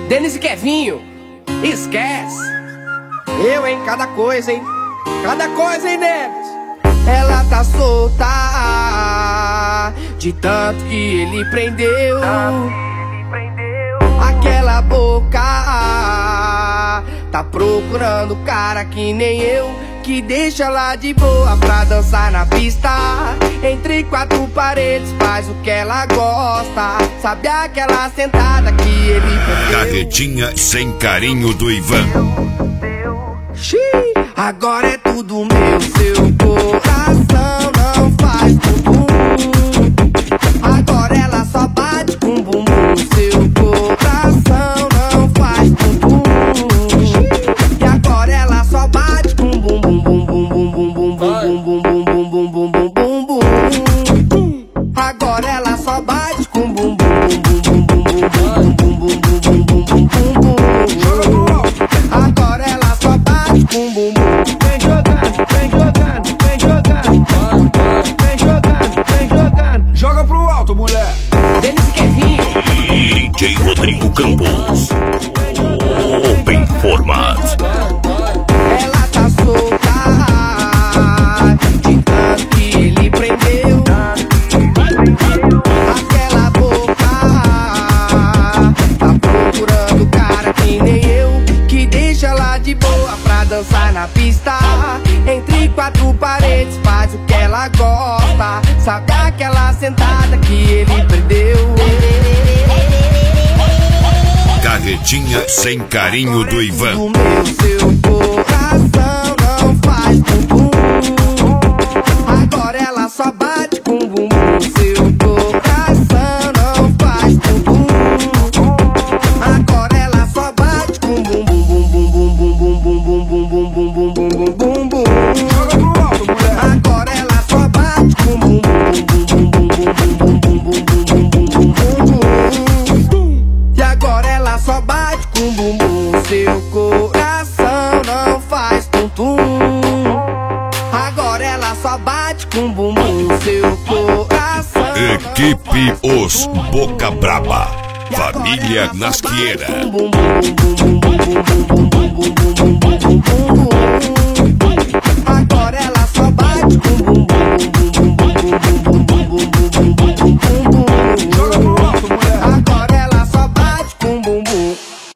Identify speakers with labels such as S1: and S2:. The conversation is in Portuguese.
S1: Denis e Kevinho, esquece.
S2: Eu, hein, cada coisa, hein? Cada coisa, hein, Neves? Ela tá solta de tanto que ele prendeu. Aquela boca tá procurando cara que nem eu, que deixa ela de boa pra dançar na pista. Entre quatro paredes faz o que ela gosta. Sabe aquela sentada que ele perdeu?
S3: Carretinha sem carinho do Ivan.
S2: Xiii, agora é tudo meu, seu coração não faz bumbum. Agora ela só bate com bumbum, seu coração não faz bumbum. E agora ela só bate com bumbum, bum bum bum bum bum bum bum bum bum bum bum bum bum bum. Agora ela só bate com bumbum bum bum bum bum bum bum bum bum bum bum bum bum. Agora ela só bate com bumbum.
S4: Vem jogando, vem jogando, vem jogando. Vem jogando, vem jogando.
S5: Joga pro alto, mulher.
S1: Denis e Kevinho,
S3: DJ Rodrigo Campos. Open Format.
S2: Ela tá solta de tanto que ele prendeu. Aquela boca tá procurando cara que nem eu, que deixa ela de boa pra dançar na pista. Entre quatro paredes faz o que ela gosta. Sabe aquela sentada que ele perdeu?
S3: Carretinha sem carinho do Ivan.
S2: O meu, seu coração não faz bumbum. Agora ela só bate com bumbum. Seu coração não faz bumbum. Agora ela só bate com bumbum, bum bum bum bum bum bum bum bum bum bum bum bum bum bum.
S5: Joga pro alto, mulher.
S2: Agora ela só bate com bumbum bum bum bum bum bum bum bum bum bum bum. E agora ela só bate com bumbum. Seu coração não faz tum-tum. Agora ela só bate com bumbum. Seu coração
S3: Equipe Os Boca Braba. Família Nasqueira.
S2: bum bum bum bum bum bum bum bum.